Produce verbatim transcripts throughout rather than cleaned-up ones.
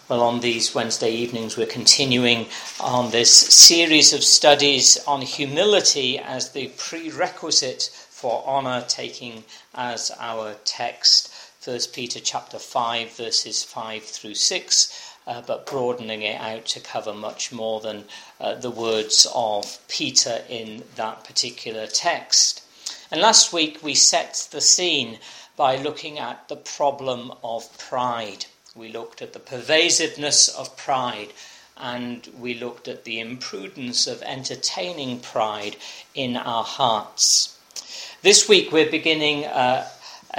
Well, on these Wednesday evenings, we're continuing on this series of studies on humility as the prerequisite for honour, taking as our text First Peter chapter five, verses five through six, uh, but broadening it out to cover much more than uh, the words of Peter in that particular text. And last week we set the scene by looking at the problem of pride. We looked at the pervasiveness of pride, and we looked at the imprudence of entertaining pride in our hearts. This week we're beginning uh,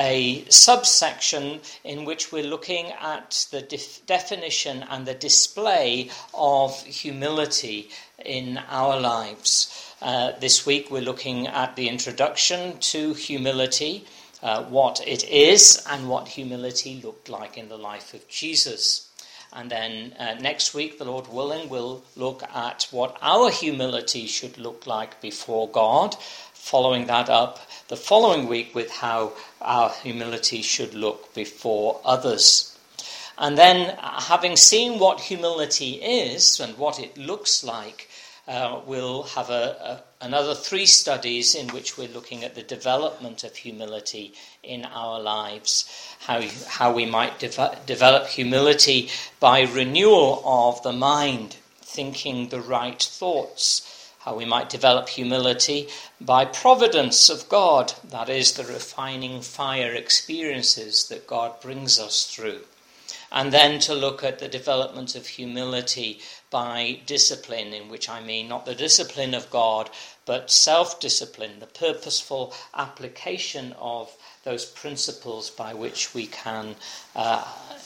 a subsection in which we're looking at the def- definition and the display of humility in our lives. Uh, this week we're looking at the introduction to humility, Uh, what it is and what humility looked like in the life of Jesus. And then uh, next week, the Lord willing, we'll look at what our humility should look like before God, following that up the following week with how our humility should look before others. And then, having seen what humility is and what it looks like, Uh, we'll have a, a, another three studies in which we're looking at the development of humility in our lives, how how we might de- develop humility by renewal of the mind, thinking the right thoughts, how we might develop humility by providence of God, that is, the refining fire experiences that God brings us through. And then to look at the development of humility by discipline, in which I mean not the discipline of God, but self-discipline, the purposeful application of those principles by which we can uh,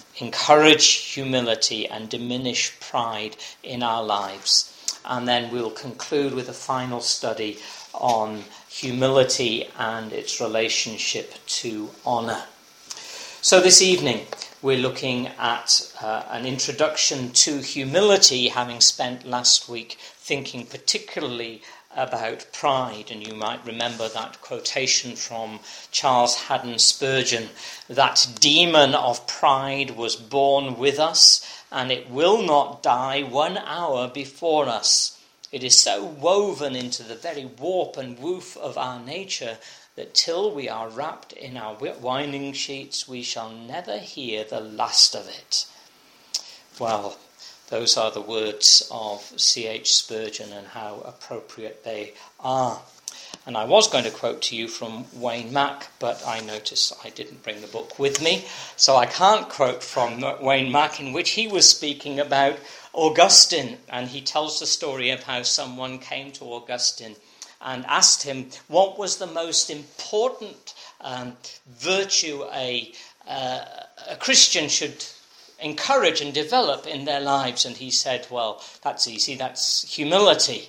encourage humility and diminish pride in our lives. And then we'll conclude with a final study on humility and its relationship to honour. So this evening, we're looking at uh, an introduction to humility, having spent last week thinking particularly about pride. And you might remember that quotation from Charles Haddon Spurgeon, "That demon of pride was born with us, and it will not die one hour before us. It is so woven into the very warp and woof of our nature that till we are wrapped in our winding sheets, we shall never hear the last of it." Well, those are the words of C H Spurgeon, and how appropriate they are. And I was going to quote to you from Wayne Mack, but I noticed I didn't bring the book with me, so I can't quote from Wayne Mack, in which he was speaking about Augustine, and he tells the story of how someone came to Augustine and asked him what was the most important um, virtue a, uh, a Christian should encourage and develop in their lives. And he said, well, that's easy, that's humility.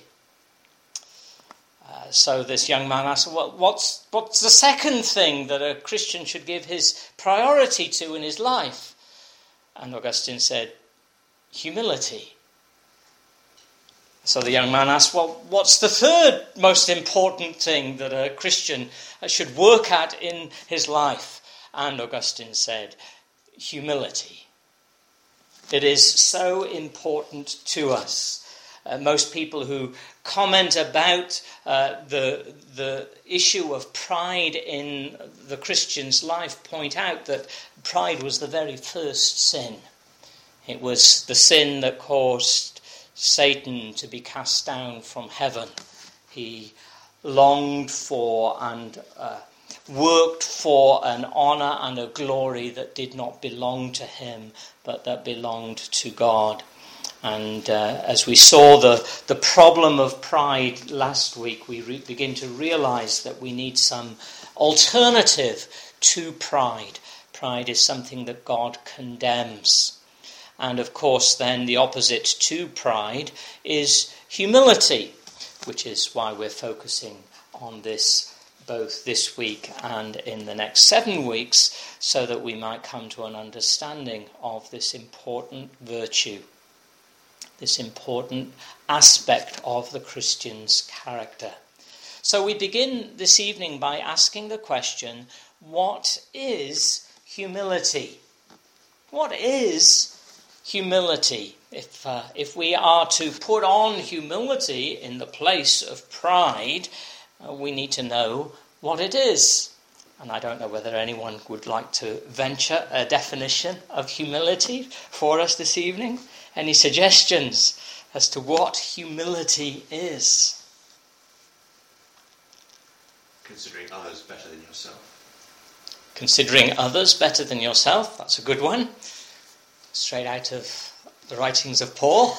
Uh, so this young man asked, well, what's, what's the second thing that a Christian should give his priority to in his life? And Augustine said, humility. So the young man asked, well, what's the third most important thing that a Christian should work at in his life? And Augustine said, humility. It is so important to us. Uh, most people who comment about uh, the, the issue of pride in the Christian's life point out that pride was the very first sin. It was the sin that caused Satan to be cast down from heaven. He longed for and uh, worked for an honour and a glory that did not belong to him, but that belonged to God. And uh, as we saw the, the problem of pride last week, we re- begin to realise that we need some alternative to pride. Pride is something that God condemns. And of course, then the opposite to pride is humility, which is why we're focusing on this both this week and in the next seven weeks, so that we might come to an understanding of this important virtue, this important aspect of the Christian's character. So we begin this evening by asking the question, what is humility? What is humility. If, uh, if we are to put on humility in the place of pride, uh, we need to know what it is. And I don't know whether anyone would like to venture a definition of humility for us this evening. Any suggestions as to what humility is? Considering others better than yourself. Considering others better than yourself, that's a good one. Straight out of the writings of Paul.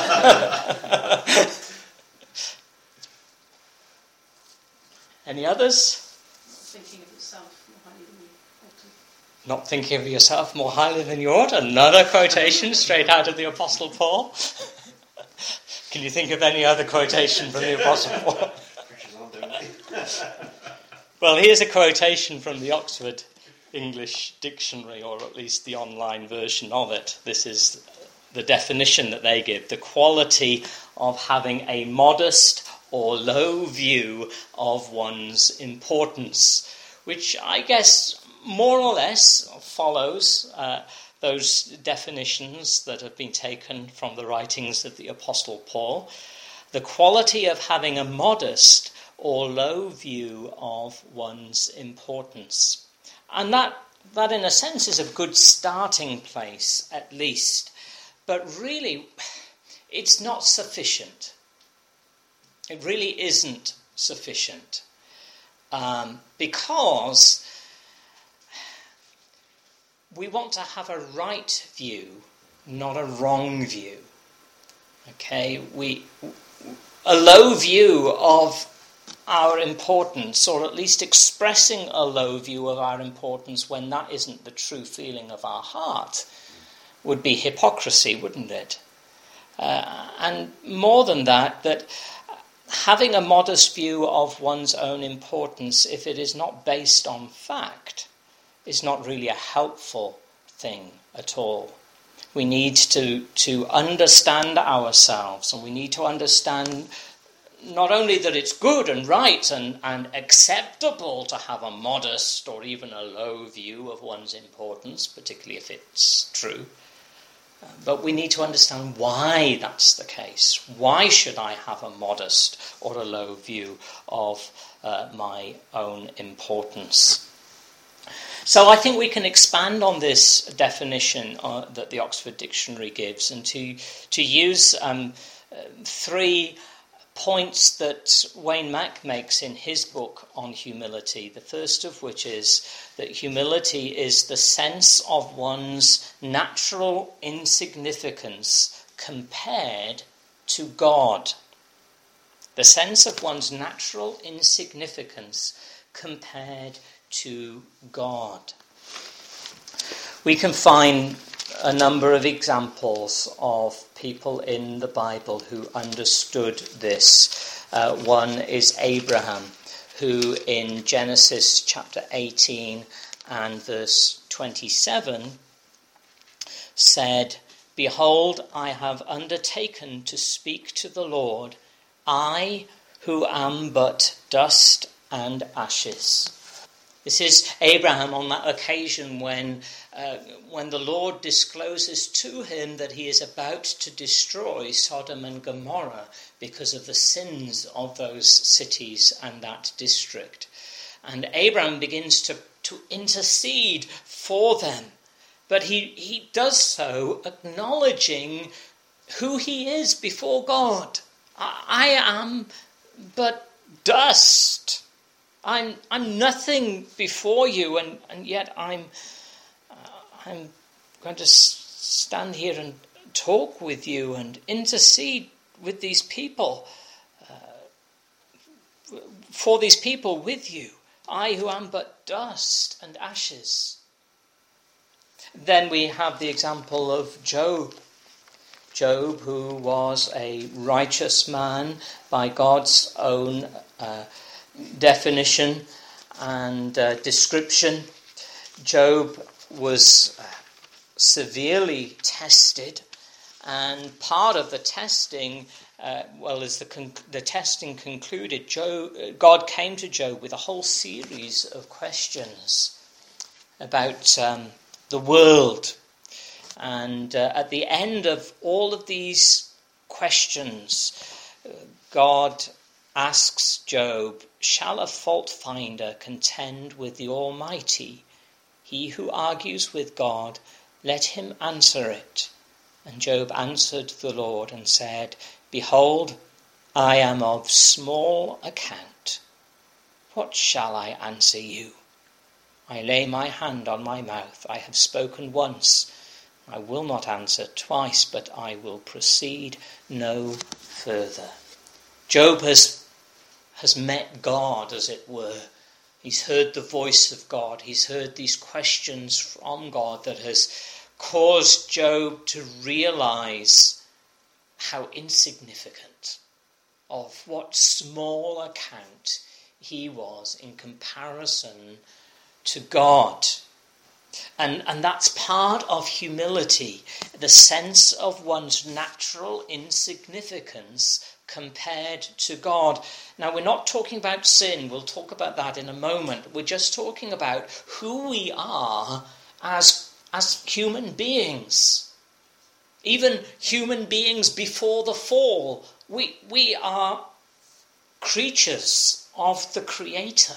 Any others? Thinking of yourself more highly than you ought to. Not thinking of yourself more highly than you ought. Another quotation straight out of the Apostle Paul. Can you think of any other quotation from the Apostle Paul? Well, here's a quotation from the Oxford English Dictionary, or at least the online version of it. This is the definition that they give: the quality of having a modest or low view of one's importance, which I guess more or less follows uh, those definitions that have been taken from the writings of the Apostle Paul. The quality of having a modest or low view of one's importance. And that, that in a sense is a good starting place, at least. But really, it's not sufficient. It really isn't sufficient. Um, because we want to have a right view, not a wrong view. Okay, we a low view of our importance, or at least expressing a low view of our importance when that isn't the true feeling of our heart, would be hypocrisy, wouldn't it? Uh, and more than that, that having a modest view of one's own importance, if it is not based on fact, is not really a helpful thing at all. We need to, to understand ourselves, and we need to understand not only that it's good and right and, and acceptable to have a modest or even a low view of one's importance, particularly if it's true, but we need to understand why that's the case. Why should I have a modest or a low view of uh, my own importance? So I think we can expand on this definition uh, that the Oxford Dictionary gives, and to, to use um, uh, three points that Wayne Mack makes in his book on humility. The first of which is that humility is the sense of one's natural insignificance compared to God. The sense of one's natural insignificance compared to God. We can find a number of examples of people in the Bible who understood this. Uh, one is Abraham, who in Genesis chapter eighteen and verse twenty-seven said, "Behold, I have undertaken to speak to the Lord, I who am but dust and ashes." This is Abraham on that occasion when uh, when the Lord discloses to him that he is about to destroy Sodom and Gomorrah because of the sins of those cities and that district. And Abraham begins to, to intercede for them. But he, he does so acknowledging who he is before God. I, I am but dust. I'm I'm nothing before you, and, and yet I'm uh, I'm going to s- stand here and talk with you and intercede with these people, uh, for these people with you. I who am but dust and ashes. Then we have the example of Job. Job, who was a righteous man by God's own uh, definition and uh, description. Job was uh, severely tested, and part of the testing, uh, well, as the con- the testing concluded, Job, God came to Job with a whole series of questions about um, the world, And uh, at the end of all of these questions, uh, God asks Job, "Shall a fault finder contend with the Almighty? He who argues with God, let him answer it." And Job answered the Lord and said, "Behold, I am of small account. What shall I answer you? I lay my hand on my mouth. I have spoken once. I will not answer twice, but I will proceed no further." Job has, has met God, as it were. He's heard the voice of God. He's heard these questions from God that has caused Job to realize how insignificant, of what small account he was in comparison to God. And, and that's part of humility, the sense of one's natural insignificance compared to God. Now, we're not talking about sin. We'll talk about that in a moment. We're just talking about who we are as, as human beings. Even human beings before the fall. We, we are creatures of the Creator.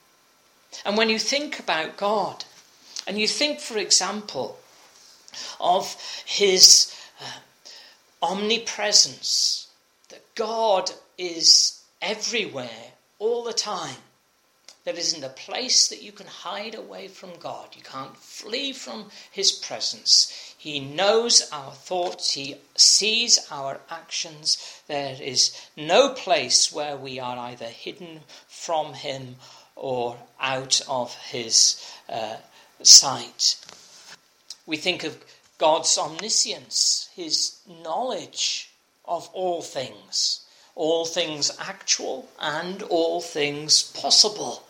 And when you think about God, and you think, for example, of his uh, omnipresence, that God is everywhere all the time. There isn't a place that you can hide away from God. You can't flee from his presence. He knows our thoughts. He sees our actions. There is no place where we are either hidden from him or out of his uh, sight. We think of God's omniscience, his knowledge of all things, all things actual and all things possible.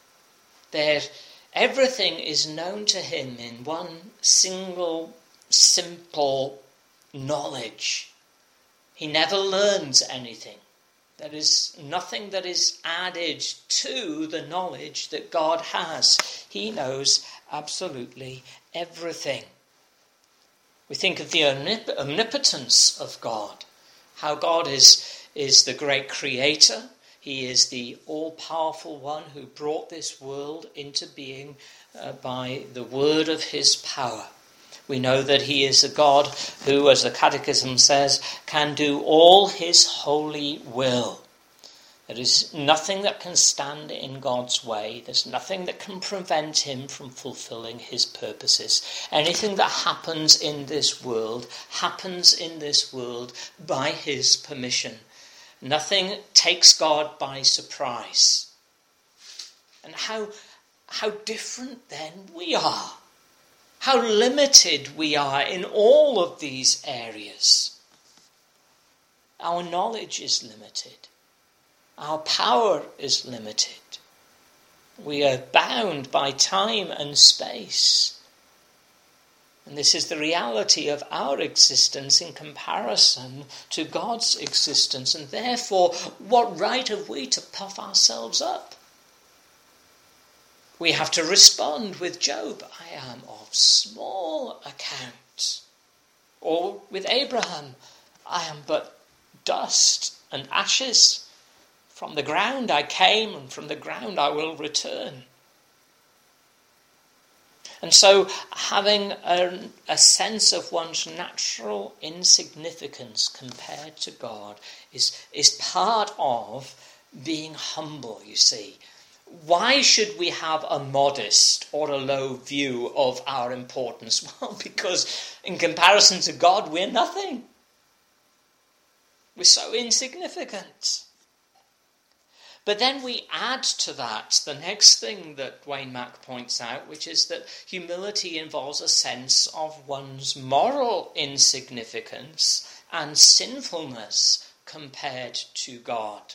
There, everything is known to him in one single, simple knowledge. He never learns anything. There is nothing that is added to the knowledge that God has. He knows absolutely everything. We think of the omnip- omnipotence of God, how God is, is the great creator. He is the all-powerful one who brought this world into being uh, by the word of his power. We know that he is a God who, as the Catechism says, can do all his holy will. There is nothing that can stand in God's way. There's nothing that can prevent him from fulfilling his purposes. Anything that happens in this world happens in this world by his permission. Nothing takes God by surprise. And how, how different then we are. How limited we are in all of these areas. Our knowledge is limited. Our power is limited. We are bound by time and space. And this is the reality of our existence in comparison to God's existence. And therefore, what right have we to puff ourselves up? We have to respond with Job, I am of small account. Or with Abraham, I am but dust and ashes. From the ground I came, and from the ground I will return. And so having a, a sense of one's natural insignificance compared to God is, is part of being humble, you see. Why should we have a modest or a low view of our importance? Well, because in comparison to God, we're nothing. We're so insignificant. But then we add to that the next thing that Wayne Mack points out, which is that humility involves a sense of one's moral insignificance and sinfulness compared to God.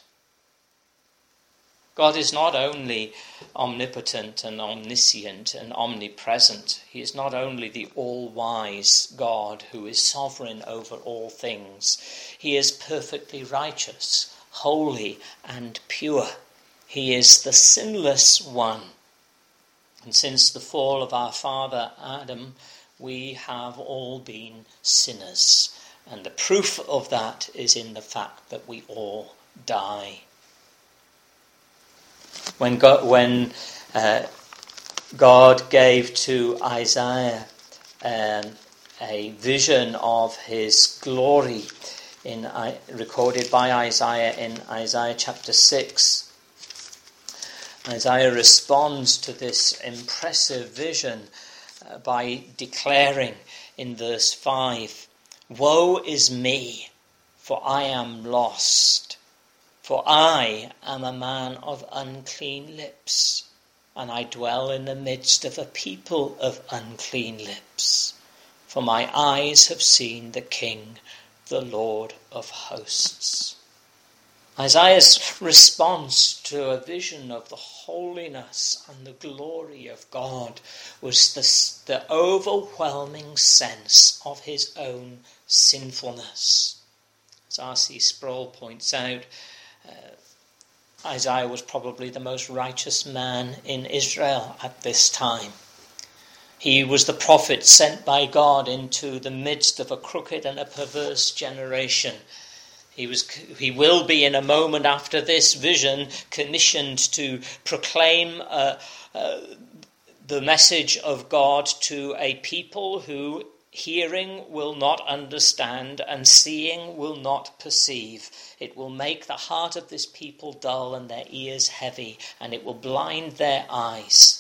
God is not only omnipotent and omniscient and omnipresent. He is not only the all-wise God who is sovereign over all things. He is perfectly righteous, holy and pure. He is the sinless one. And since the fall of our father Adam, we have all been sinners. And the proof of that is in the fact that we all die. When God, when uh, God gave to Isaiah um, a vision of his glory, in recorded by Isaiah in Isaiah chapter six, Isaiah responds to this impressive vision uh, by declaring in verse five, "Woe is me, for I am lost, for I am a man of unclean lips, and I dwell in the midst of a people of unclean lips. For my eyes have seen the King, the Lord of hosts." Isaiah's response to a vision of the holiness and the glory of God was the, the overwhelming sense of his own sinfulness. As R C Sproul points out, uh, Isaiah was probably the most righteous man in Israel at this time. He was the prophet sent by God into the midst of a crooked and a perverse generation. He was, he will be in a moment after this vision commissioned to proclaim uh, uh, the message of God to a people who, hearing, will not understand, and seeing will not perceive. It will make the heart of this people dull and their ears heavy, and it will blind their eyes.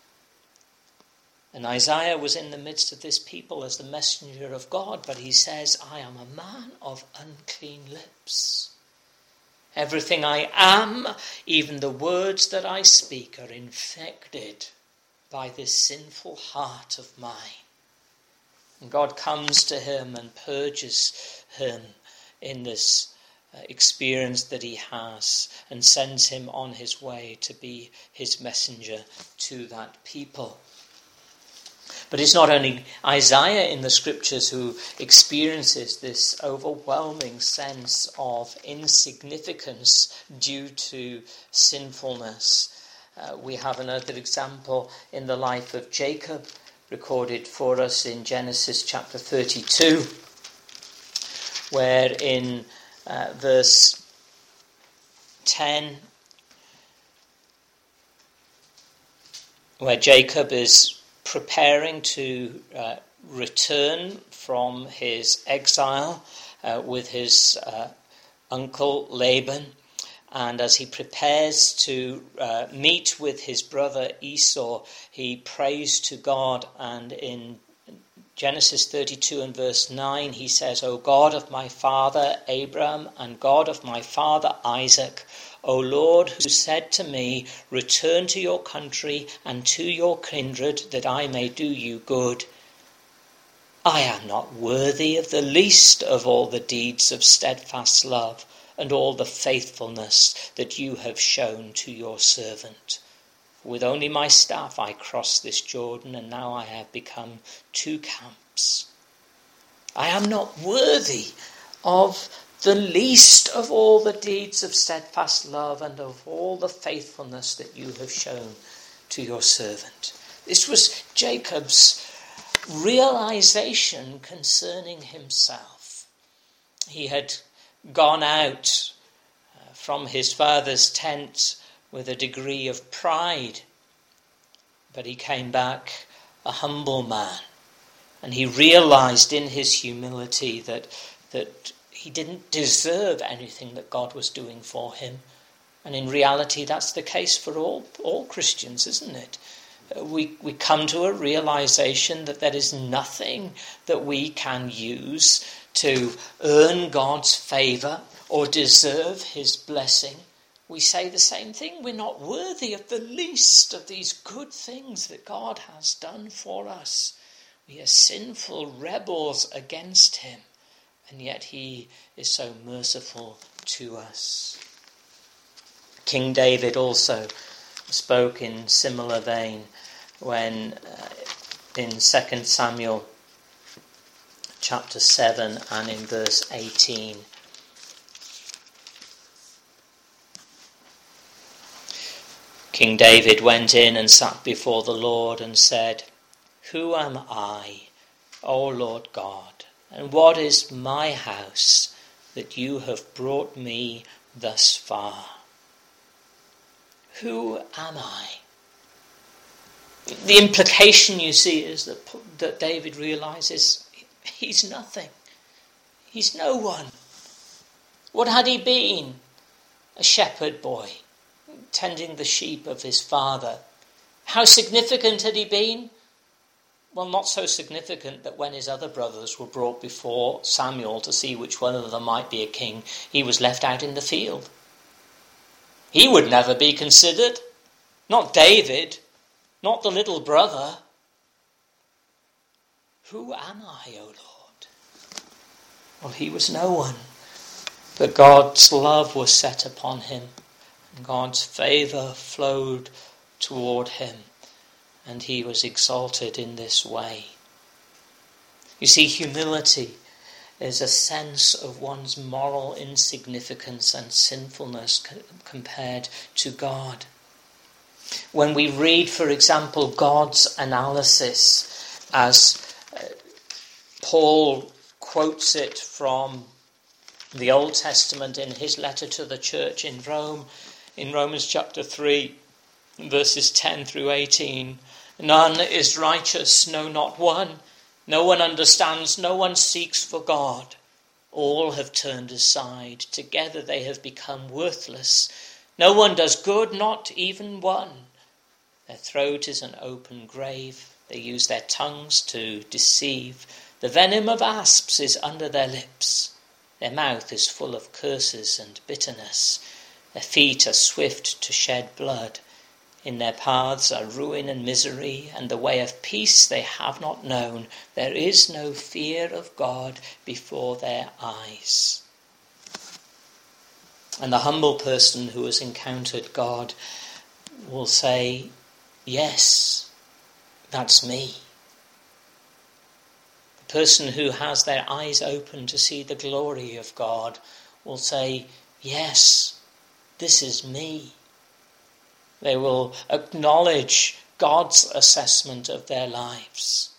And Isaiah was in the midst of this people as the messenger of God, but he says, "I am a man of unclean lips. Everything I am, even the words that I speak, are infected by this sinful heart of mine." And God comes to him and purges him in this uh, experience that he has, and sends him on his way to be his messenger to that people. But it's not only Isaiah in the scriptures who experiences this overwhelming sense of insignificance due to sinfulness. Uh, we have another example in the life of Jacob, recorded for us in Genesis chapter thirty-two, where in uh, verse ten, where Jacob is preparing to uh, return from his exile uh, with his uh, uncle Laban, and as he prepares to uh, meet with his brother Esau, he prays to God, and in Genesis thirty-two and verse nine he says, "O God of my father Abraham and God of my father Isaac, O Lord, who said to me, 'Return to your country and to your kindred, that I may do you good.' I am not worthy of the least of all the deeds of steadfast love and all the faithfulness that you have shown to your servant. With only my staff I crossed this Jordan, and now I have become two camps. I am not worthy of the least of all the deeds of steadfast love and of all the faithfulness that you have shown to your servant." This was Jacob's realization concerning himself. He had gone out uh, from his father's tent with a degree of pride, but he came back a humble man, and he realized in his humility that that he didn't deserve anything that God was doing for him. And in reality, that's the case for all, all Christians, isn't it? We, we come to a realization that there is nothing that we can use to earn God's favor or deserve his blessing. We say the same thing. We're not worthy of the least of these good things that God has done for us. We are sinful rebels against him. And yet he is so merciful to us. King David also spoke in similar vein when uh, in Second Samuel chapter seven and in verse eighteen. King David went in and sat before the Lord and said, "Who am I O Lord God, and what is my house that you have brought me thus far? Who am I? The implication, you see, is that, that David realizes he's nothing. He's no one. What had he been? A shepherd boy, tending the sheep of his father. How significant had he been? Well, not so significant that when his other brothers were brought before Samuel to see which one of them might be a king, he was left out in the field. He would never be considered. Not David, not the little brother. Who am I, O Lord? Well, he was no one. But God's love was set upon him, and God's favour flowed toward him, and he was exalted in this way. You see, humility is a sense of one's moral insignificance and sinfulness co- compared to God. When we read, for example, God's analysis, as uh, Paul quotes it from the Old Testament in his letter to the church in Rome, in Romans chapter three, verses ten through eighteen, none is righteous, no, not one. No one understands, no one seeks for God. All have turned aside. Together they have become worthless. No one does good, not even one. Their throat is an open grave. They use their tongues to deceive. The venom of asps is under their lips. Their mouth is full of curses and bitterness. Their feet are swift to shed blood. In their paths are ruin and misery, and the way of peace they have not known. There is no fear of God before their eyes. And the humble person who has encountered God will say, yes, that's me. The person who has their eyes open to see the glory of God will say, yes, this is me. They will acknowledge God's assessment of their lives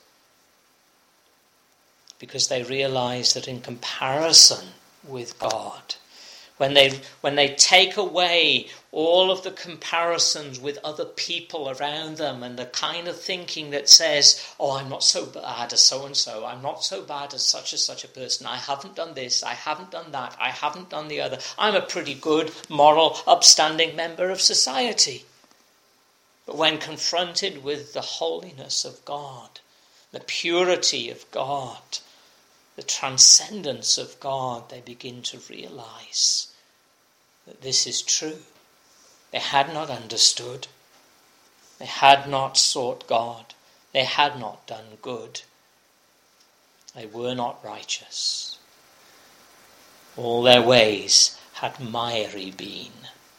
because they realize that in comparison with God, when they when they take away all of the comparisons with other people around them and the kind of thinking that says, oh, I'm not so bad as so-and-so, I'm not so bad as such and such a person, I haven't done this, I haven't done that, I haven't done the other, I'm a pretty good, moral, upstanding member of society. But when confronted with the holiness of God, the purity of God, the transcendence of God, they begin to realize that this is true. They had not understood. They had not sought God. They had not done good. They were not righteous. All their ways had miry been.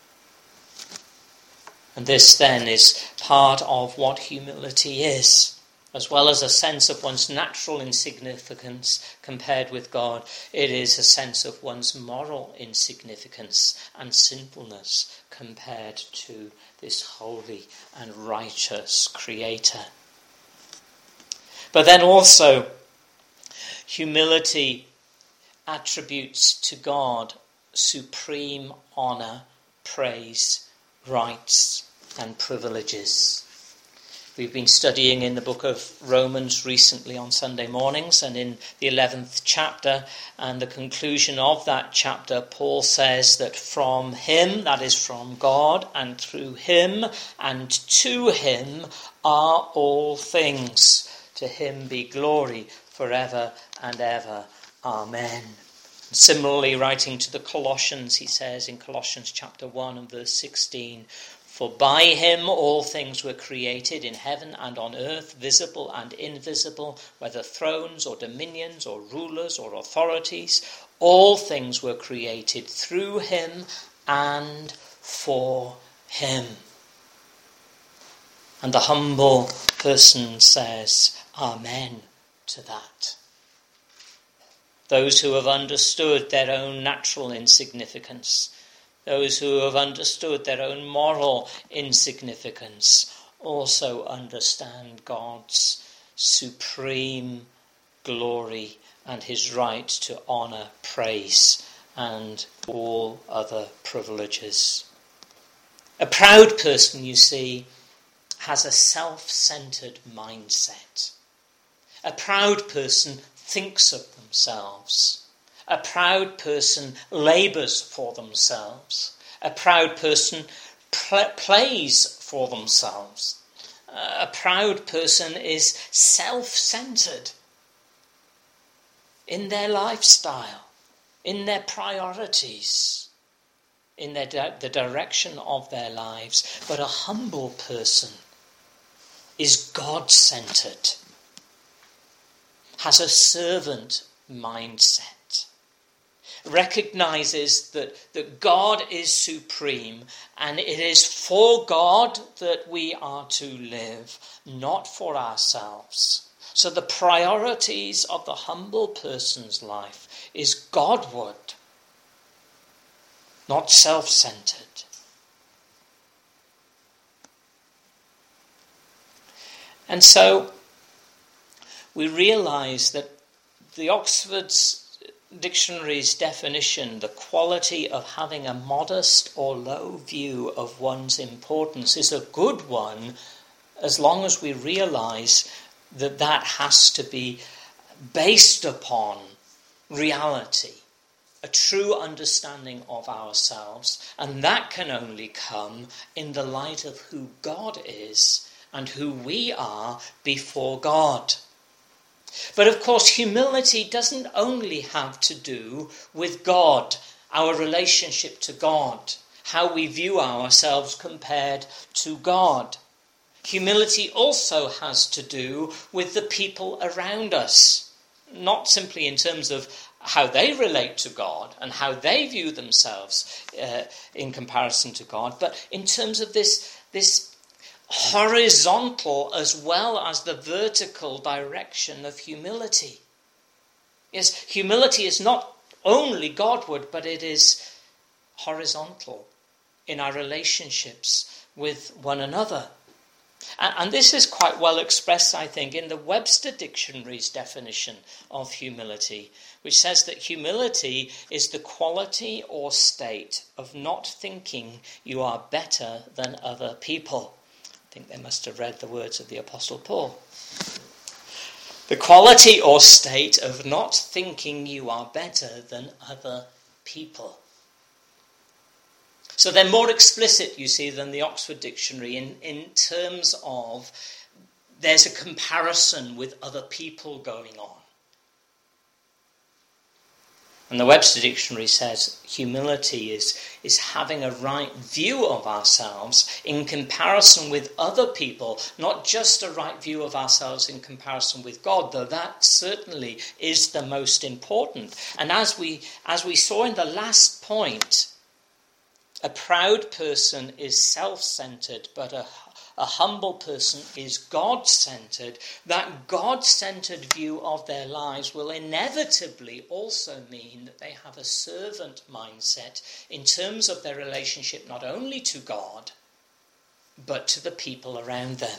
And this then is part of what humility is. As well as a sense of one's natural insignificance compared with God, it is a sense of one's moral insignificance and sinfulness compared to this holy and righteous Creator. But then also, humility attributes to God supreme honour, praise, rights, and privileges. We've been studying in the book of Romans recently on Sunday mornings, and in the eleventh chapter and the conclusion of that chapter, Paul says that from him, that is from God, and through him and to him are all things. To him be glory forever and ever. Amen. Similarly, writing to the Colossians, he says in Colossians chapter one and verse sixteen, for by him all things were created in heaven and on earth, visible and invisible, whether thrones or dominions or rulers or authorities. All things were created through him and for him. And the humble person says, Amen to that. Those who have understood their own natural insignificance, those who have understood their own moral insignificance, also understand God's supreme glory and his right to honour, praise, and all other privileges. A proud person, you see, has a self-centred mindset. A proud person thinks of themselves. A proud person labours for themselves. A proud person pl- plays for themselves. A proud person is self-centred in their lifestyle, in their priorities, in their di- the direction of their lives. But a humble person is God-centred, has a servant mindset, recognises that, that God is supreme, and it is for God that we are to live, not for ourselves. So the priorities of the humble person's life is Godward, not self-centred. And so we realise that the Oxford Dictionary's definition, the quality of having a modest or low view of one's importance, is a good one as long as we realise that that has to be based upon reality, a true understanding of ourselves, and that can only come in the light of who God is and who we are before God. But of course, humility doesn't only have to do with God, our relationship to God, how we view ourselves compared to God. Humility also has to do with the people around us, not simply in terms of how they relate to God and how they view themselves uh, in comparison to God, but in terms of this, this horizontal as well as the vertical direction of humility. Yes, humility is not only Godward, but it is horizontal in our relationships with one another. And, and this is quite well expressed, I think, in the Webster Dictionary's definition of humility, which says that humility is the quality or state of not thinking you are better than other people. I think they must have read the words of the Apostle Paul. The quality or state of not thinking you are better than other people. So they're more explicit, you see, than the Oxford Dictionary in, in terms of there's a comparison with other people going on. And the Webster Dictionary says humility is, is having a right view of ourselves in comparison with other people, not just a right view of ourselves in comparison with God, though that certainly is the most important. And as we as we saw in the last point, a proud person is self-centered, but a A humble person is God-centered. That God-centered view of their lives will inevitably also mean that they have a servant mindset in terms of their relationship not only to God, but to the people around them.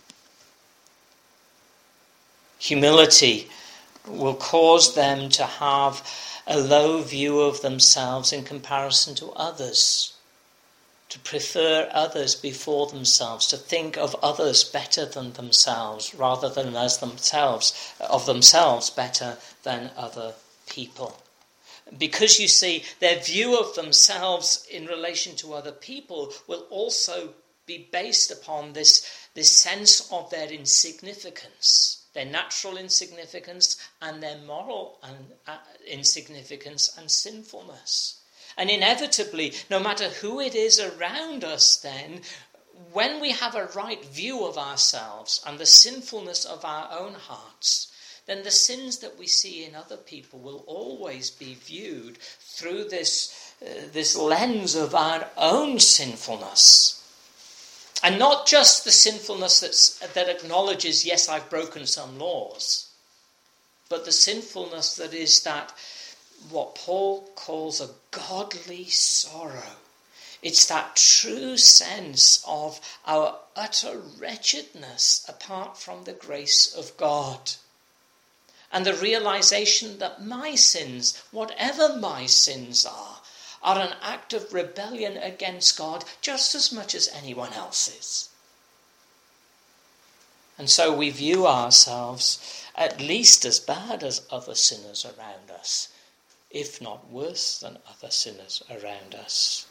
Humility will cause them to have a low view of themselves in comparison to others, to prefer others before themselves, to think of others better than themselves, rather than as themselves, of themselves better than other people. Because, you see, their view of themselves in relation to other people will also be based upon this, this sense of their insignificance, their natural insignificance and their moral uh, insignificance and sinfulness. And inevitably, no matter who it is around us then, when we have a right view of ourselves and the sinfulness of our own hearts, then the sins that we see in other people will always be viewed through this, uh, this lens of our own sinfulness. And not just the sinfulness that's, that acknowledges, yes, I've broken some laws, but the sinfulness that is that what Paul calls a godly sorrow. It's that true sense of our utter wretchedness apart from the grace of God. And the realization that my sins, whatever my sins are, are an act of rebellion against God just as much as anyone else's. And so we view ourselves at least as bad as other sinners around us, if not worse than other sinners around us.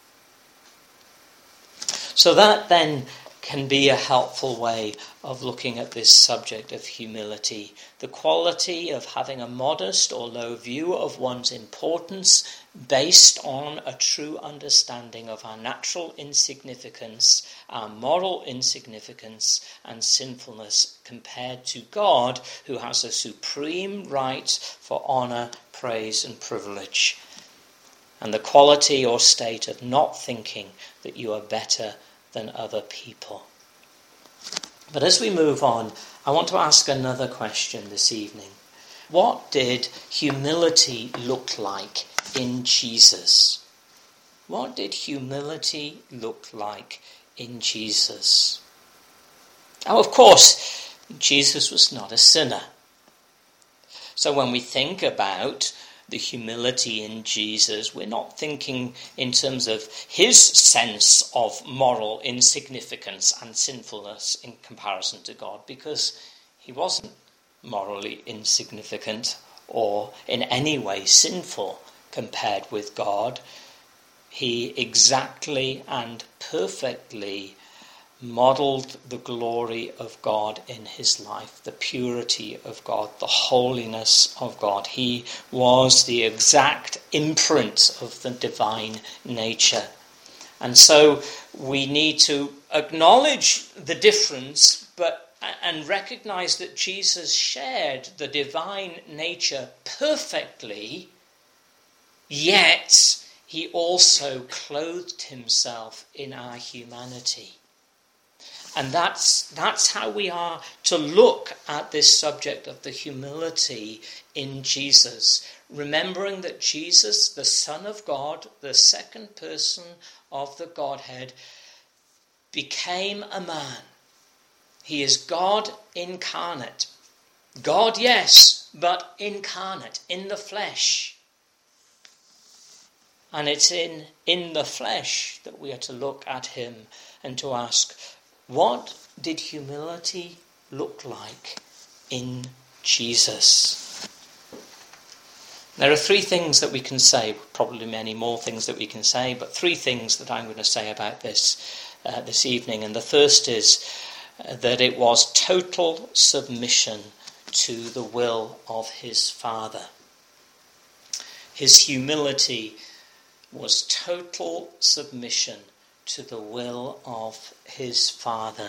So that then can be a helpful way of looking at this subject of humility. The quality of having a modest or low view of one's importance based on a true understanding of our natural insignificance, our moral insignificance and sinfulness compared to God, who has a supreme right for honour, praise and privilege. And the quality or state of not thinking that you are better than other people. But as we move on, I want to ask another question this evening. What did humility look like in Jesus? What did humility look like in Jesus? Now, of course, Jesus was not a sinner. So when we think about the humility in Jesus, we're not thinking in terms of his sense of moral insignificance and sinfulness in comparison to God, because he wasn't morally insignificant or in any way sinful compared with God. He exactly and perfectly modelled the glory of God in his life, the purity of God, the holiness of God. He was the exact imprint of the divine nature. And so we need to acknowledge the difference, but and recognize that Jesus shared the divine nature perfectly, yet he also clothed himself in our humanity. And that's that's how we are to look at this subject of the humility in Jesus, remembering that Jesus, the Son of God, the second person of the Godhead, became a man. He is God incarnate. God, yes, but incarnate, in the flesh. And it's in, in the flesh that we are to look at him and to ask, what did humility look like in Jesus? There are three things that we can say, probably many more things that we can say, but three things that I'm going to say about this uh, this evening. And the first is uh, that it was total submission to the will of his Father. His humility was total submission to the will of his Father.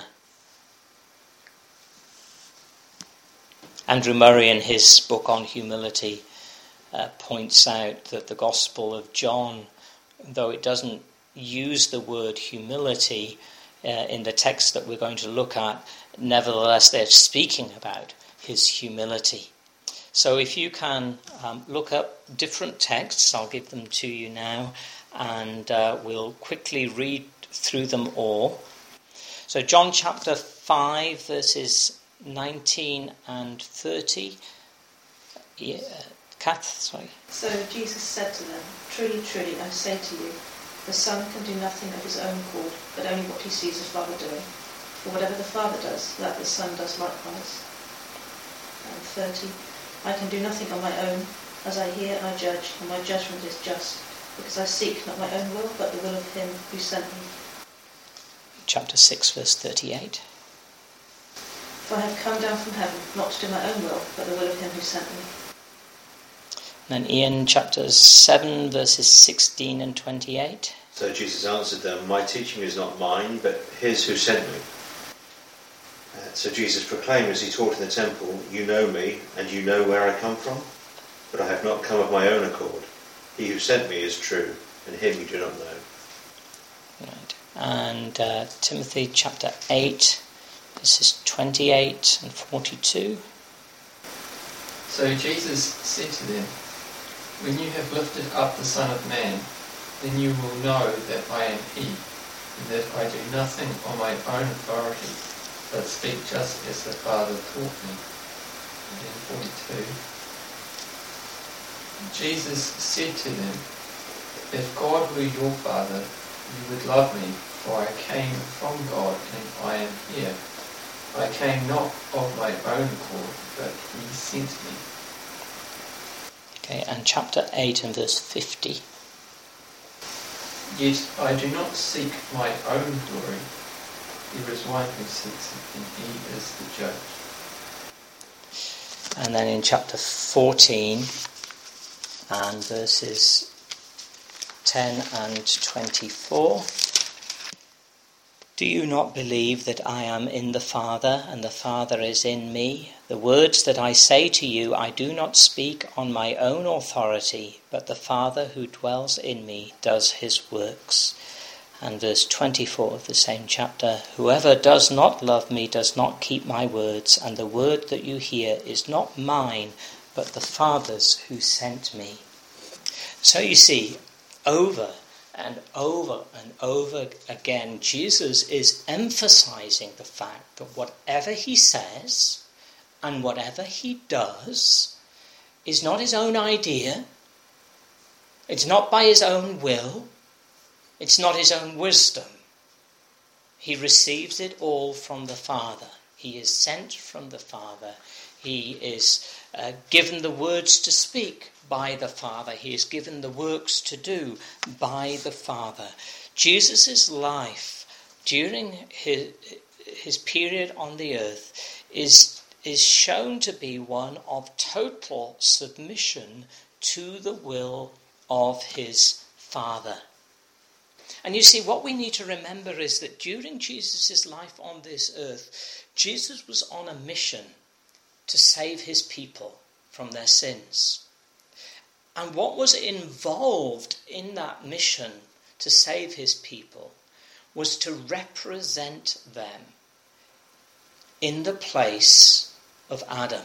Andrew Murray, in his book on humility, uh, points out that the Gospel of John, though it doesn't use the word humility uh, in the text that we're going to look at, nevertheless they're speaking about his humility. So if you can um, look up different texts, I'll give them to you now, and uh, we'll quickly read through them all. So John chapter five, verses nineteen and thirty. Yeah, Kath, sorry. So Jesus said to them, "Truly, truly, I say to you, the Son can do nothing of his own accord, but only what he sees the Father doing. For whatever the Father does, that the Son does likewise." And thirty, "I can do nothing on my own. As I hear, I judge, and my judgment is just, because I seek not my own will, but the will of him who sent me." Chapter six, verse thirty-eight. "For I have come down from heaven, not to do my own will, but the will of him who sent me." And then Ian, chapter seven, verses sixteen and twenty-eight. So Jesus answered them, "My teaching is not mine, but his who sent me." Uh, so Jesus proclaimed as he taught in the temple, "You know me, and you know where I come from, but I have not come of my own accord. He who sent me is true, and him you do not know." Right. And uh, Timothy chapter eight, verses twenty-eight and forty-two. So Jesus said to them, "When you have lifted up the Son of Man, then you will know that I am he, and that I do nothing on my own authority, but speak just as the Father taught me. and forty-two. Jesus said to them, "If God were your Father, you would love me, for I came from God and I am here. I came not of my own accord, but he sent me." Okay, and chapter eight and verse fifty. "Yet I do not seek my own glory. There is one who seeks it, and he is the judge." And then in chapter fourteen and verses ten and twenty-four. "Do you not believe that I am in the Father, and the Father is in me? The words that I say to you, I do not speak on my own authority, but the Father who dwells in me does his works." And verse twenty-four of the same chapter, "Whoever does not love me does not keep my words, and the word that you hear is not mine, but the Father's who sent me." So you see, over and over and over again, Jesus is emphasizing the fact that whatever he says and whatever he does is not his own idea, it's not by his own will, it's not his own wisdom. He receives it all from the Father. He is sent from the Father. He is uh, given the words to speak by the Father. He is given the works to do by the Father. Jesus' life during his, his period on the earth is, is shown to be one of total submission to the will of his Father. And you see, what we need to remember is that during Jesus' life on this earth, Jesus was on a mission to save his people from their sins. And what was involved in that mission to save his people was to represent them in the place of Adam.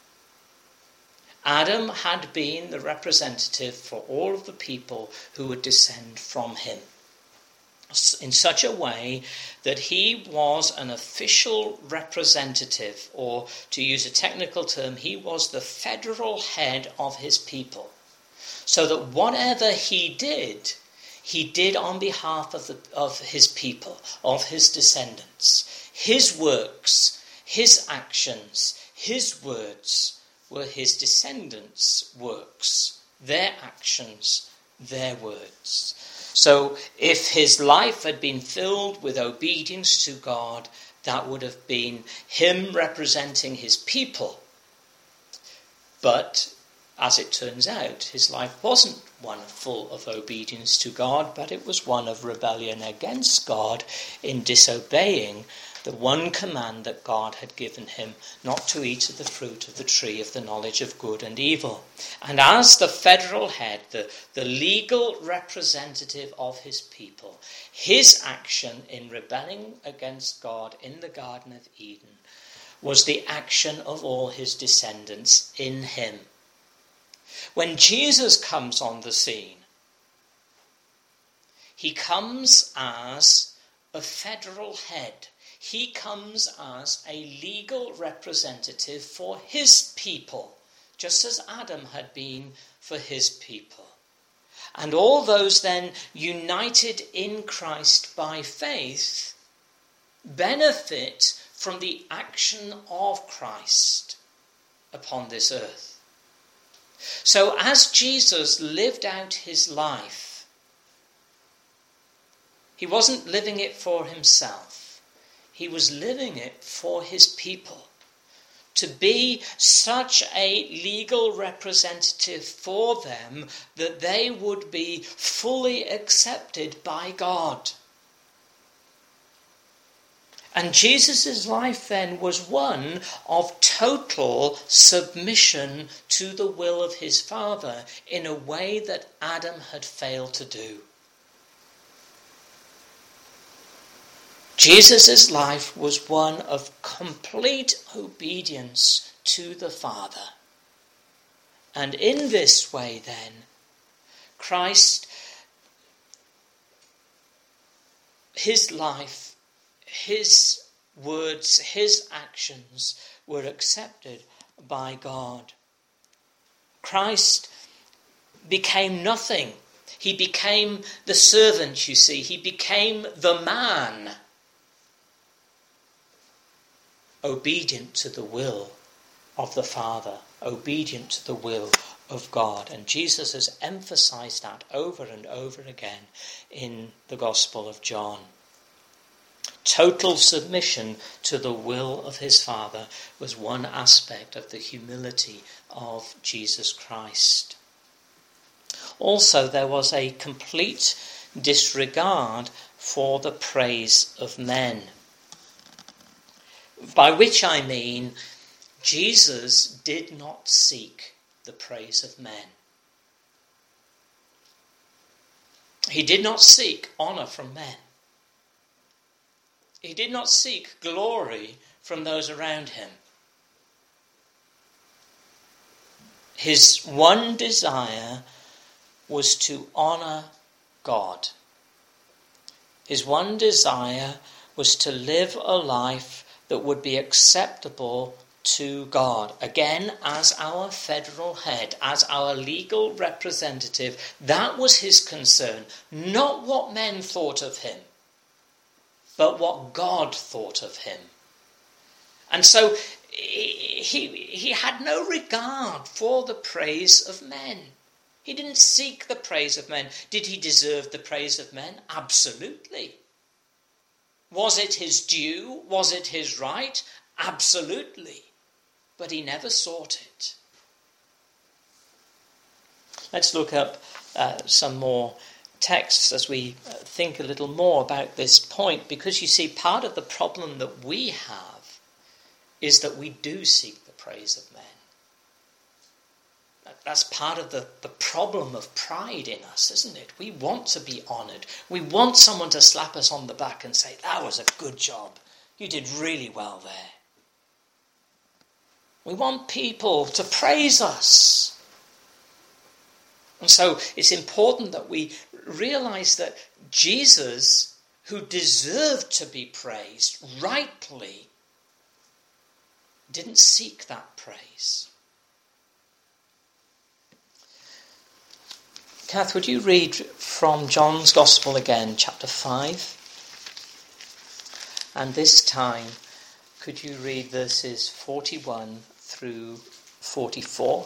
Adam had been the representative for all of the people who would descend from him, in such a way that he was an official representative, or to use a technical term, he was the federal head of his people. So that whatever he did, he did on behalf of, the, of his people, of his descendants. His works, his actions, his words were his descendants' works, their actions, their words. So if his life had been filled with obedience to God, that would have been him representing his people. But as it turns out, his life wasn't one full of obedience to God, but it was one of rebellion against God in disobeying the one command that God had given him, not to eat of the fruit of the tree of the knowledge of good and evil. And as the federal head, the, the legal representative of his people, his action in rebelling against God in the Garden of Eden was the action of all his descendants in him. When Jesus comes on the scene, he comes as a federal head. He comes as a legal representative for his people, just as Adam had been for his people. And all those then united in Christ by faith benefit from the action of Christ upon this earth. So as Jesus lived out his life, he wasn't living it for himself. He was living it for his people. To be such a legal representative for them that they would be fully accepted by God. And Jesus' life then was one of total submission to the will of his Father in a way that Adam had failed to do. Jesus' life was one of complete obedience to the Father. And in this way then, Christ, his life, his words, his actions were accepted by God. Christ became nothing. He became the servant, you see. He became the man, obedient to the will of the Father, obedient to the will of God. And Jesus has emphasized that over and over again in the Gospel of John. Total submission to the will of his Father was one aspect of the humility of Jesus Christ. Also, there was a complete disregard for the praise of men. By which I mean, Jesus did not seek the praise of men. He did not seek honour from men. He did not seek glory from those around him. His one desire was to honour God. His one desire was to live a life that would be acceptable to God. Again, as our federal head, as our legal representative, that was his concern. Not what men thought of him, but what God thought of him. And so he, he had no regard for the praise of men. He didn't seek the praise of men. Did he deserve the praise of men? Absolutely. Was it his due? Was it his right? Absolutely. But he never sought it. Let's look up uh, some more texts as we think a little more about this point, because you see, part of the problem that we have is that we do seek the praise of men. That's part of the, the problem of pride in us, isn't it? We want to be honoured. We want someone to slap us on the back and say, that was a good job. You did really well there. We want people to praise us. And so it's important that we realise that Jesus, who deserved to be praised rightly, didn't seek that praise. Kath, would you read from John's Gospel again, chapter five? And this time, could you read verses forty-one through forty-four?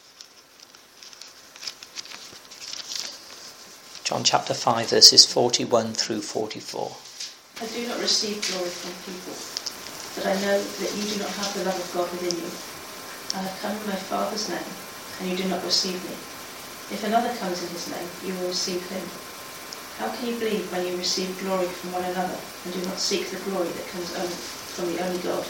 John chapter five, verses forty-one through forty-four. I do not receive glory from people, but I know that you do not have the love of God within you. I have come in my Father's name, and you do not receive me. If another comes in his name, you will receive him. How can you believe when you receive glory from one another and do not seek the glory that comes only from the only God?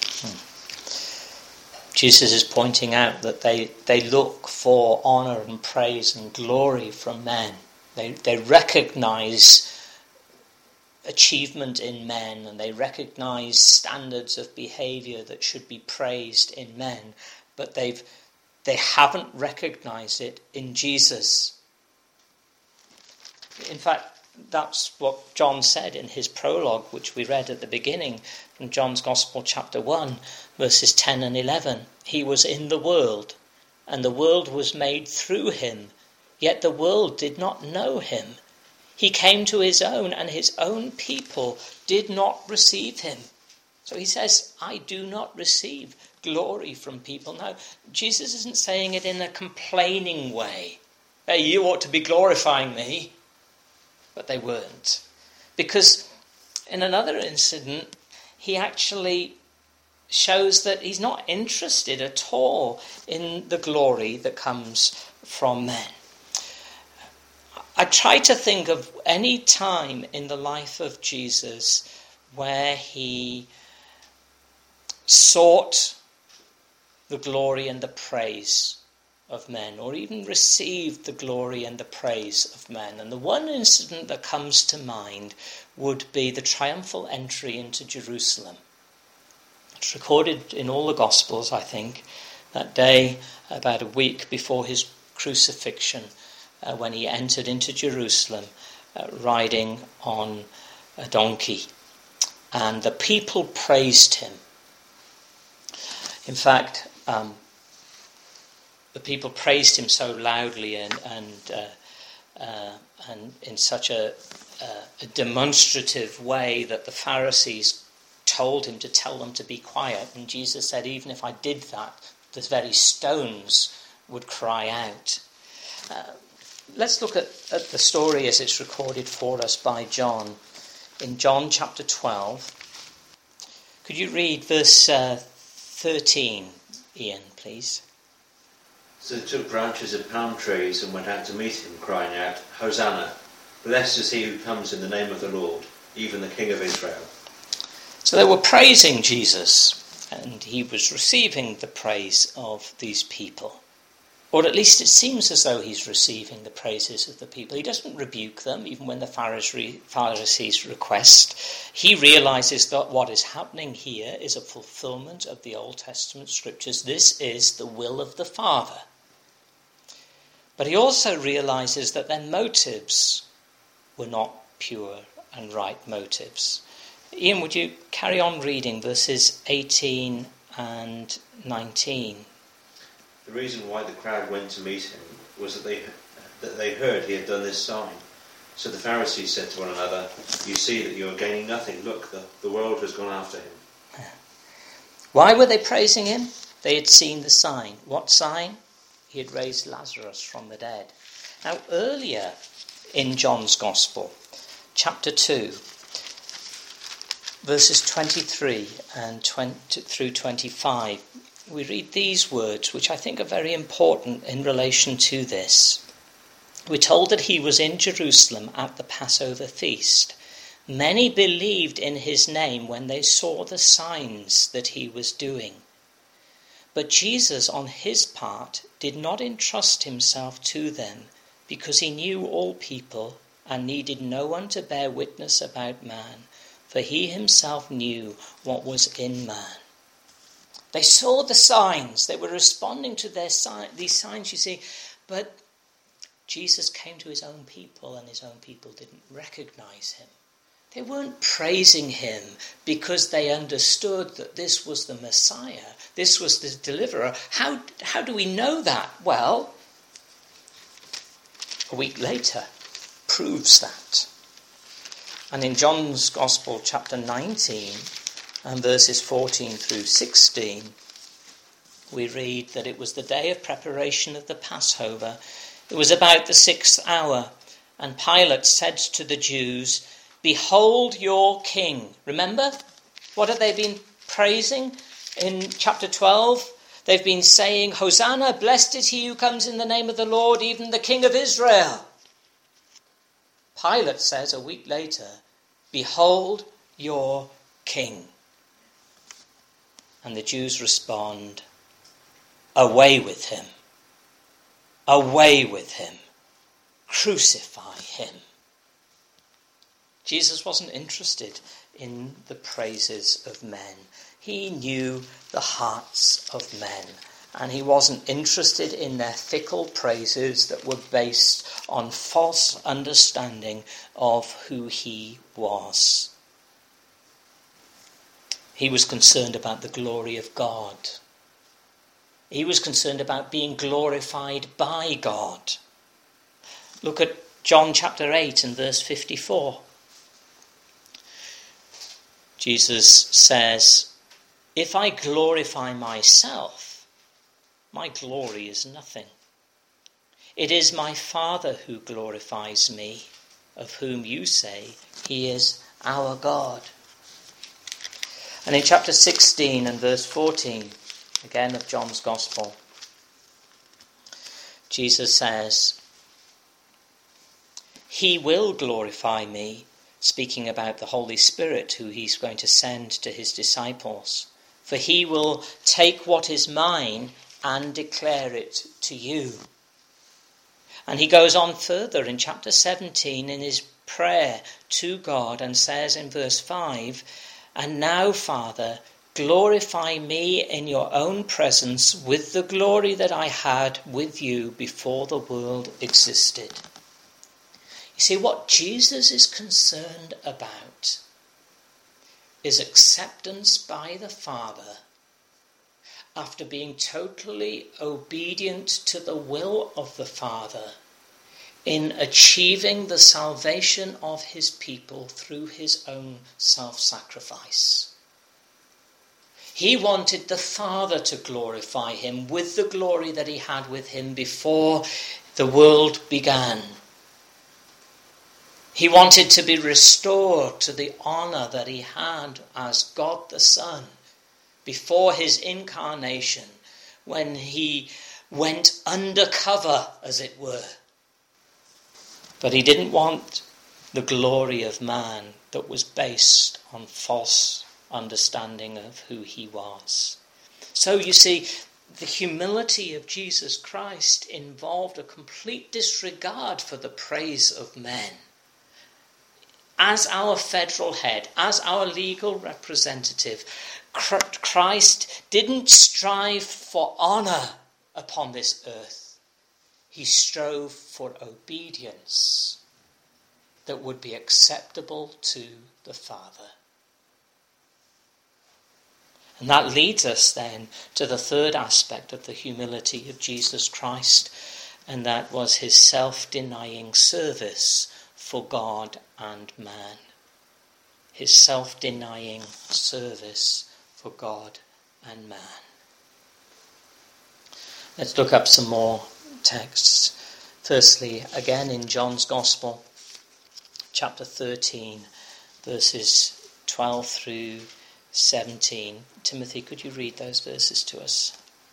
Hmm. Jesus is pointing out that they, they look for honour and praise and glory from men. They, they recognise achievement in men, and they recognise standards of behaviour that should be praised in men, but they've They haven't recognised it in Jesus. In fact, that's what John said in his prologue, which we read at the beginning from John's Gospel, chapter one, verses ten and eleven. He was in the world, and the world was made through him, yet the world did not know him. He came to his own, and his own people did not receive him. So he says, I do not receive glory from people. Now, Jesus isn't saying it in a complaining way. Hey, you ought to be glorifying me. But they weren't. Because in another incident, he actually shows that he's not interested at all in the glory that comes from men. I try to think of any time in the life of Jesus where he sought the glory and the praise of men, or even received the glory and the praise of men. And the one incident that comes to mind would be the triumphal entry into Jerusalem. It's recorded in all the Gospels, I think, that day, about a week before his crucifixion, uh, when he entered into Jerusalem uh, riding on a donkey. And the people praised him. In fact, Um, the people praised him so loudly and and uh, uh, and in such a, uh, a demonstrative way that the Pharisees told him to tell them to be quiet. And Jesus said, even if I did that, the very stones would cry out. Uh, let's look at, at the story as it's recorded for us by John. In John chapter twelve, could you read verse uh, thirteen, Ian, please? So they took branches of palm trees and went out to meet him, crying out, Hosanna! Blessed is he who comes in the name of the Lord, even the King of Israel. So they were praising Jesus, and he was receiving the praise of these people. Or at least it seems as though he's receiving the praises of the people. He doesn't rebuke them, even when the Pharisees request. He realizes that what is happening here is a fulfillment of the Old Testament scriptures. This is the will of the Father. But he also realizes that their motives were not pure and right motives. Ian, would you carry on reading verses eighteen and nineteen? The reason why the crowd went to meet him was that they that they heard he had done this sign. So the Pharisees said to one another, you see that you are gaining nothing. Look, the, the world has gone after him. Why were they praising him? They had seen the sign. What sign? He had raised Lazarus from the dead. Now, earlier in John's Gospel, chapter two, verses twenty-three and twenty through twenty-five, we read these words, which I think are very important in relation to this. We're told that he was in Jerusalem at the Passover feast. Many believed in his name when they saw the signs that he was doing. But Jesus, on his part, did not entrust himself to them, because he knew all people and needed no one to bear witness about man, for he himself knew what was in man. They saw the signs. They were responding to their si- these signs, you see. But Jesus came to his own people, and his own people didn't recognize him. They weren't praising him because they understood that this was the Messiah. This was the deliverer. How, how do we know that? Well, a week later proves that. And in John's Gospel, chapter nineteen, and verses fourteen through sixteen, we read that it was the day of preparation of the Passover. It was about the sixth hour, and Pilate said to the Jews, behold your king. Remember, what have they been praising in chapter twelve? They've been saying, Hosanna, blessed is he who comes in the name of the Lord, even the King of Israel. Pilate says a week later, behold your king. And the Jews respond, away with him, away with him, crucify him. Jesus wasn't interested in the praises of men. He knew the hearts of men, and he wasn't interested in their fickle praises that were based on false understanding of who he was. He was concerned about the glory of God. He was concerned about being glorified by God. Look at John chapter eight and verse fifty-four. Jesus says, if I glorify myself, my glory is nothing. It is my Father who glorifies me, of whom you say he is our God. And in chapter sixteen and verse fourteen, again of John's Gospel, Jesus says, he will glorify me, speaking about the Holy Spirit who he's going to send to his disciples. For he will take what is mine and declare it to you. And he goes on further in chapter seventeen in his prayer to God and says in verse five, and now, Father, glorify me in your own presence with the glory that I had with you before the world existed. You see, what Jesus is concerned about is acceptance by the Father after being totally obedient to the will of the Father in achieving the salvation of his people through his own self-sacrifice. He wanted the Father to glorify him with the glory that he had with him before the world began. He wanted to be restored to the honor that he had as God the Son before his incarnation, when he went undercover, as it were. But he didn't want the glory of man that was based on false understanding of who he was. So you see, the humility of Jesus Christ involved a complete disregard for the praise of men. As our federal head, as our legal representative, Christ didn't strive for honor upon this earth. He strove for obedience that would be acceptable to the Father. And that leads us then to the third aspect of the humility of Jesus Christ, and that was his self-denying service for God and man. His self-denying service for God and man. Let's look up some more texts. Firstly, again in John's Gospel, chapter thirteen, verses twelve through seventeen. Timothy, could you read those verses to us?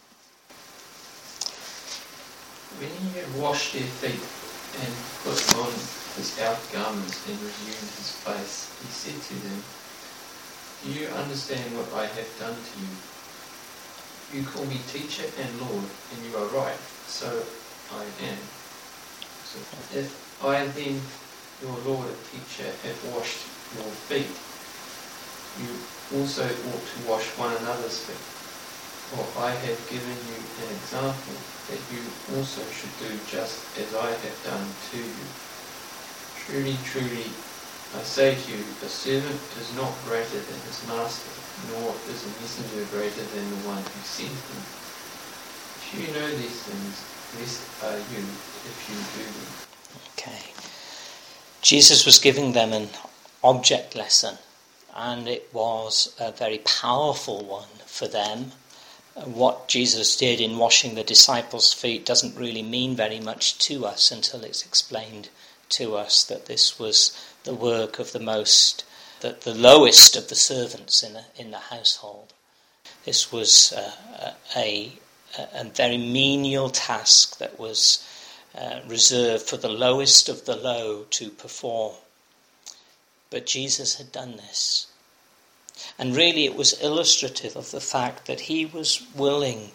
When he had washed their feet and put on his outer garments and resumed his place, he said to them, "Do you understand what I have done to you? You call me teacher and Lord, and you are right, so I am. So if I then, your Lord and teacher, have washed your feet, you also ought to wash one another's feet. For I have given you an example that you also should do just as I have done to you. Truly, truly, I say to you, a servant is not greater than his master, nor is a messenger greater than the one who sent him. If you know these things, blessed are you if you do them." Okay. Jesus was giving them an object lesson, and it was a very powerful one for them. What Jesus did in washing the disciples' feet doesn't really mean very much to us until it's explained to us that this was the work of the most, that the lowest of the servants in the, in the household. This was uh, a, a, a very menial task that was uh, reserved for the lowest of the low to perform. But Jesus had done this. And really it was illustrative of the fact that he was willing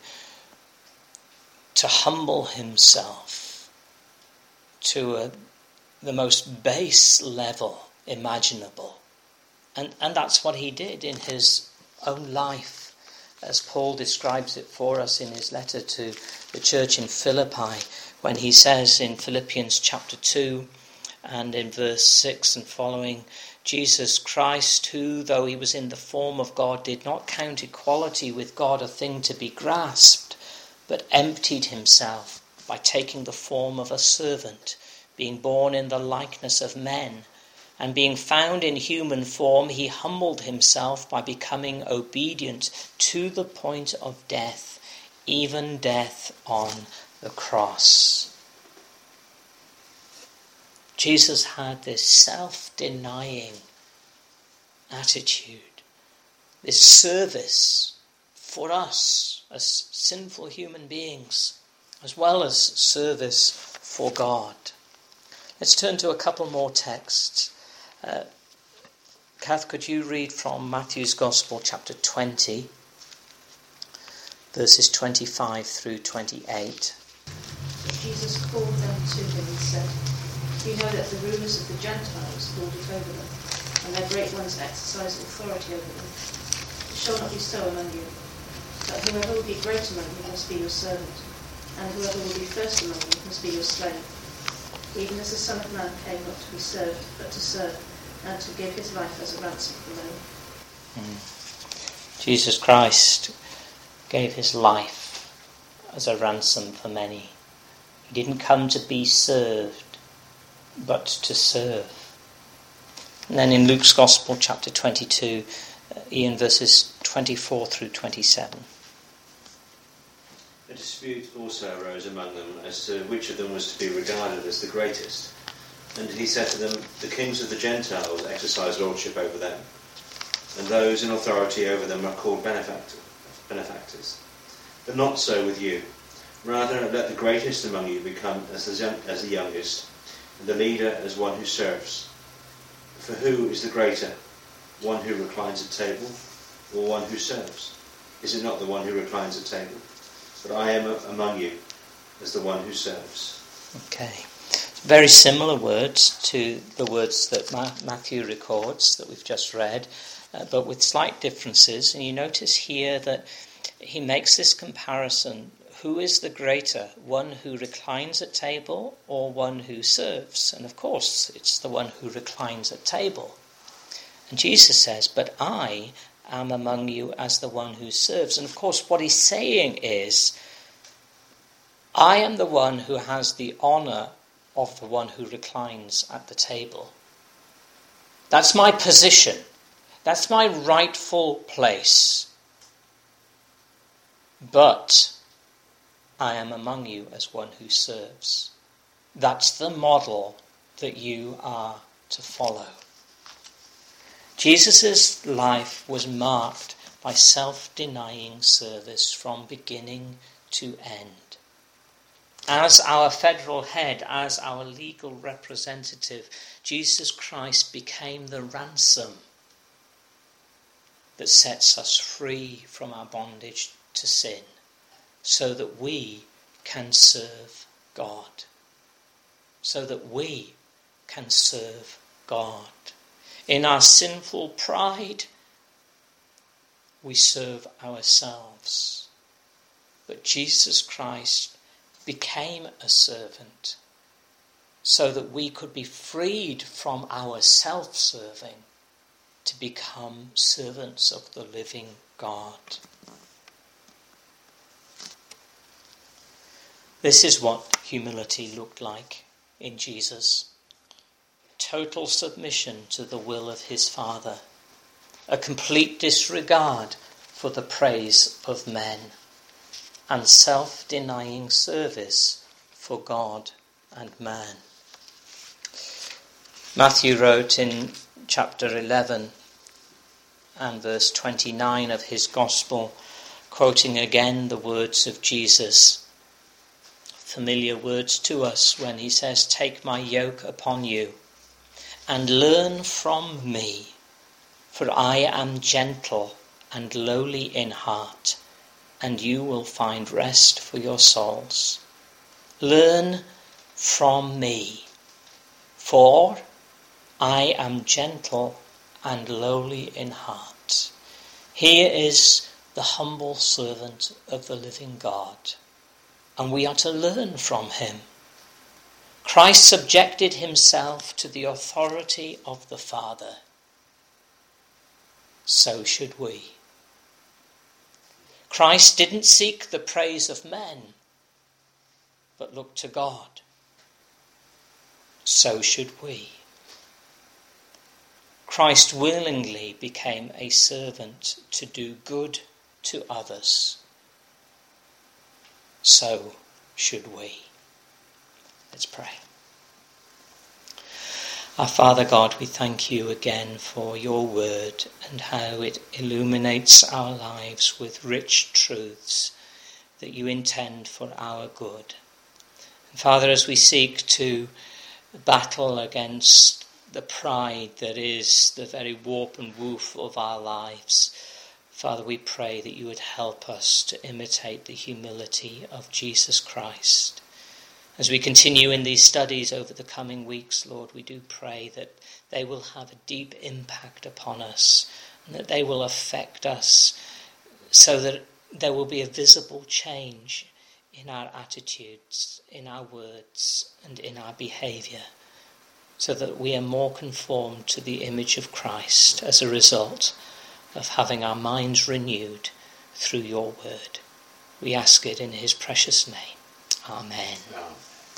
to humble himself to a, the most base level imaginable. And, and that's what he did in his own life, as Paul describes it for us in his letter to the church in Philippi, when he says in Philippians chapter two and in verse six and following, Jesus Christ, who, though he was in the form of God, did not count equality with God a thing to be grasped, but emptied himself by taking the form of a servant, being born in the likeness of men, and being found in human form, he humbled himself by becoming obedient to the point of death, even death on the cross. Jesus had this self-denying attitude, this service for us as sinful human beings, as well as service for God. Let's turn to a couple more texts. Uh, Kath, could you read from Matthew's Gospel, chapter twenty, verses twenty-five through twenty-eight. Jesus called them to him and said, "You know that the rulers of the Gentiles lord it over them, and their great ones exercise authority over them. It shall not be so among you. But whoever will be great among you must be your servant, and whoever will be first among you must be your slave. Even as the Son of Man came not to be served, but to serve, and to give his life as a ransom for many." Mm. Jesus Christ gave his life as a ransom for many. He didn't come to be served, but to serve. And then in Luke's Gospel, chapter twenty-two, uh, Ian, verses twenty-four through twenty-seven. A dispute also arose among them as to which of them was to be regarded as the greatest. And he said to them, the kings of the Gentiles exercise lordship over them, and those in authority over them are called benefactors. But not so with you. Rather, let the greatest among you become as the, as the youngest, and the leader as one who serves. For who is the greater, one who reclines at table, or one who serves? Is it not the one who reclines at table? But I am among you as the one who serves. Okay. Very similar words to the words that Matthew records that we've just read, uh, but with slight differences. And you notice here that he makes this comparison. Who is the greater, one who reclines at table or one who serves? And of course, it's the one who reclines at table. And Jesus says, but I am among you as the one who serves. And of course, what he's saying is, I am the one who has the honour of the one who reclines at the table. That's my position. That's my rightful place. But I am among you as one who serves. That's the model that you are to follow. Jesus' life was marked by self-denying service from beginning to end. As our federal head, as our legal representative, Jesus Christ became the ransom that sets us free from our bondage to sin, so that we can serve God. So that we can serve God. In our sinful pride, we serve ourselves. But Jesus Christ became a servant so that we could be freed from our self-serving to become servants of the living God. This is what humility looked like in Jesus. Total submission to the will of his Father. A complete disregard for the praise of men. And self-denying service for God and man. Matthew wrote in chapter eleven and verse twenty-nine of his Gospel, quoting again the words of Jesus, familiar words to us when he says, take my yoke upon you and learn from me, for I am gentle and lowly in heart, and you will find rest for your souls. Learn from me, for I am gentle and lowly in heart. Here is the humble servant of the living God, and we are to learn from him. Christ subjected himself to the authority of the Father. So should we. Christ didn't seek the praise of men, but looked to God. So should we. Christ willingly became a servant to do good to others. So should we. Let's pray. Our Father God, we thank you again for your word and how it illuminates our lives with rich truths that you intend for our good. And Father, as we seek to battle against the pride that is the very warp and woof of our lives, Father, we pray that you would help us to imitate the humility of Jesus Christ. As we continue in these studies over the coming weeks, Lord, we do pray that they will have a deep impact upon us and that they will affect us so that there will be a visible change in our attitudes, in our words, and in our behaviour, so that we are more conformed to the image of Christ as a result of having our minds renewed through your word. We ask it in his precious name. Amen. Yeah.